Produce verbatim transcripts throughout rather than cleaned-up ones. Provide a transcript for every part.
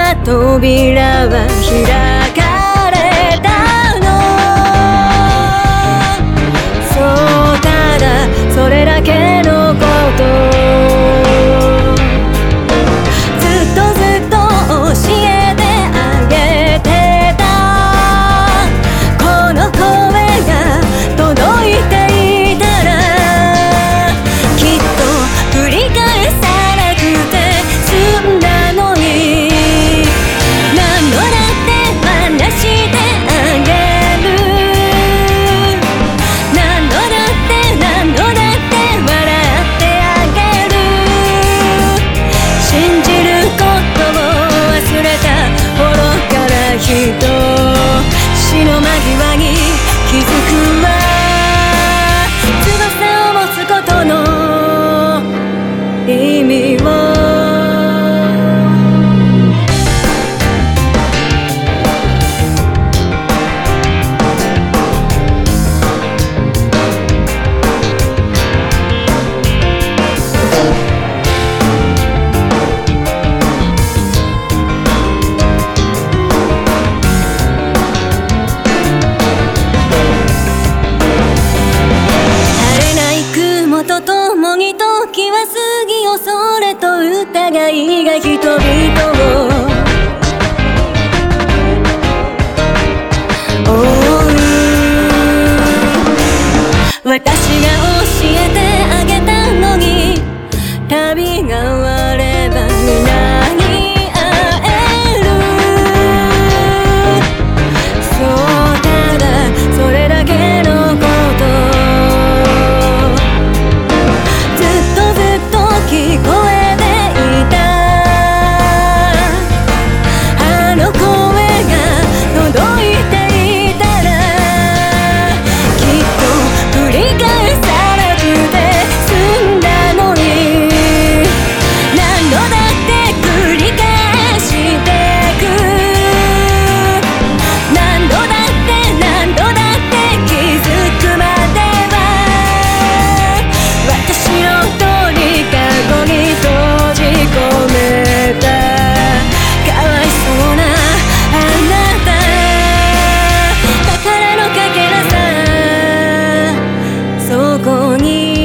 な扉は開かれたの。そうただそれだけのこと、ずっとずっと教えてあげてた。この声が届いていたらきっと繰り返さなくて済んだのに。何度だって話してあげる。何度だって何度だって笑ってあげる。信じることを忘れた頃からきっと死の間際に気づくわ。翼を持つことの意味を。とともに時は過ぎよ、それと疑いが人々を覆う。私が教えてあげたのに、旅が終われば皆に会える。そうただそれだけのこと、聞こえていた。あの声が届いていたらきっと繰り返さなくて済んだのに。何度だって繰り返してく。何度だって何度だって気づくまでは私の鳥かごに閉じ込めた。かわいそうなあなた、宝のかけらさそこに。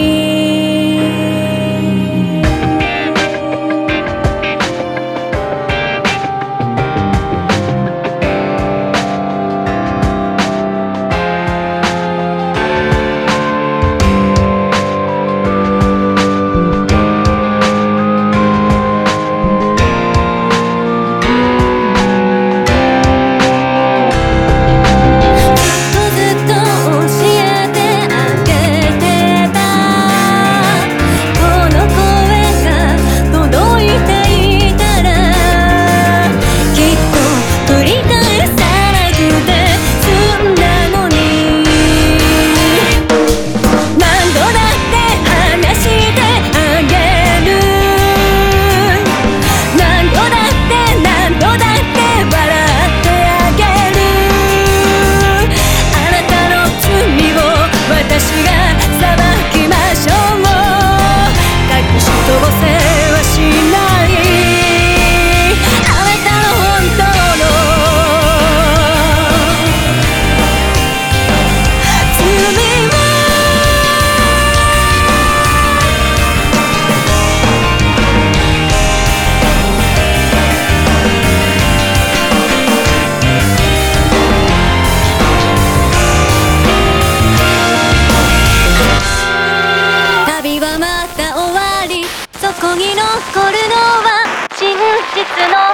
旅はまた終わり、そこに残るのは真実の